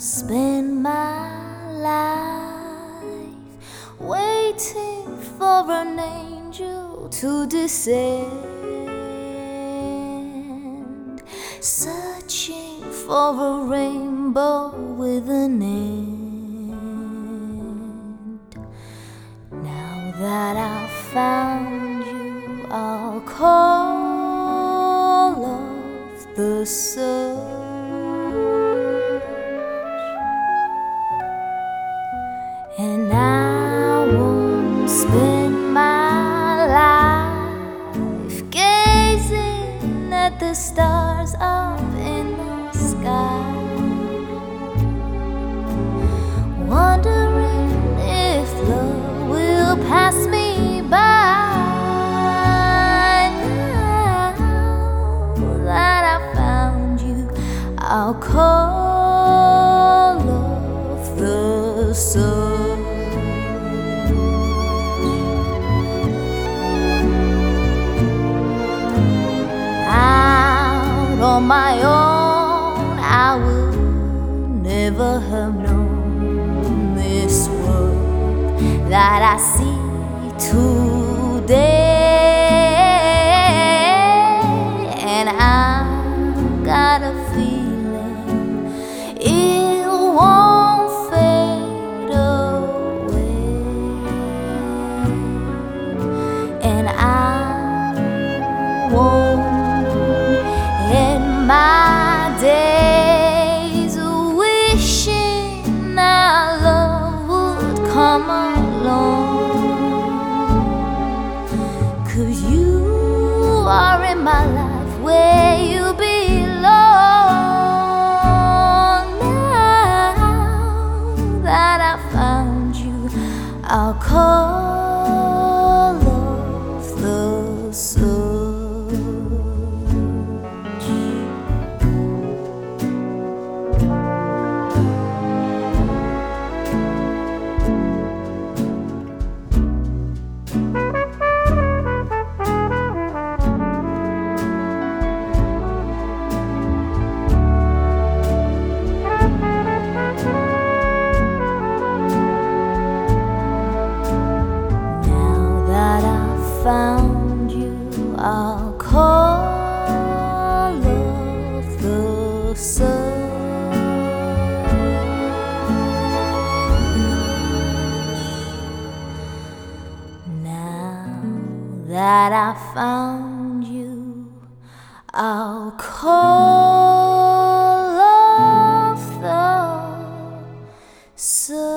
spend my life waiting for an angel to descend, searching for a rainbow with an end. Now that I've found you, I'll call off the search, and I won't spend my life gazing at the stars up in the sky, wondering if love will pass me by. Now that I found you, I'll call off the search. On my own, I would never have known this world that I see today. And I've got a feeling it won't fade away, and I won't my days wishing our love would come along, 'cause you are in my life where you belong. Now that I found you, I'll call off the search. Found you, I'll call off the search. Now that I found you, I'll call off the search.